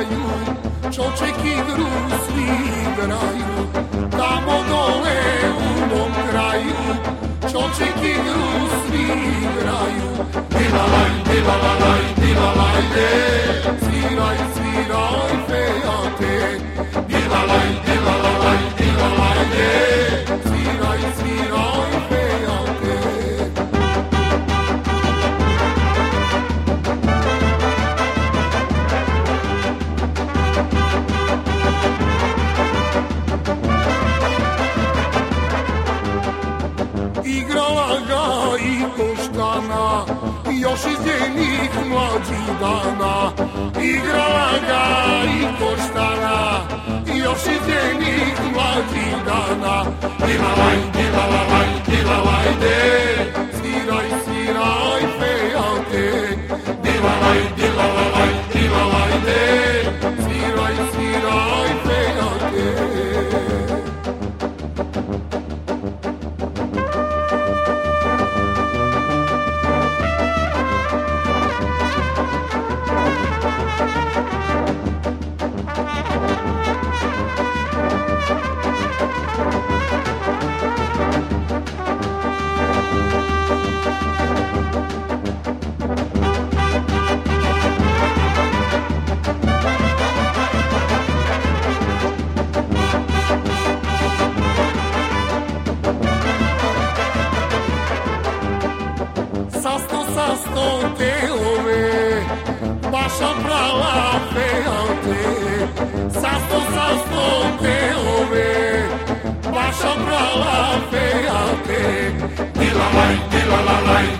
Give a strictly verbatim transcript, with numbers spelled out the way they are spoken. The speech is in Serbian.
kraju, čoček igru svi igraju, tamo dole u mom kraju, čoček igru svi igraju. Dilalaj, dilalaj, dilalajde, sviraj, sviraj, fejate. Dilalaj, dilalaj, dilalajde, sviraj, sviraj, fejate. Igrala ga i Koštana, još iz njenih mlađih dana. Igrala ga i Koštana, još iz njenih mlađih dana. Dilalaj, dilalaj, dilalajde, sviraj, sviraj, fejate. Dilalaj, dilalaj, dilalajde, sviraj, sviraj, fejate. Sasto telove, baša prava fejate. Sasto, sasto telove, baša prava fejate. Dilalaj, dilalaj,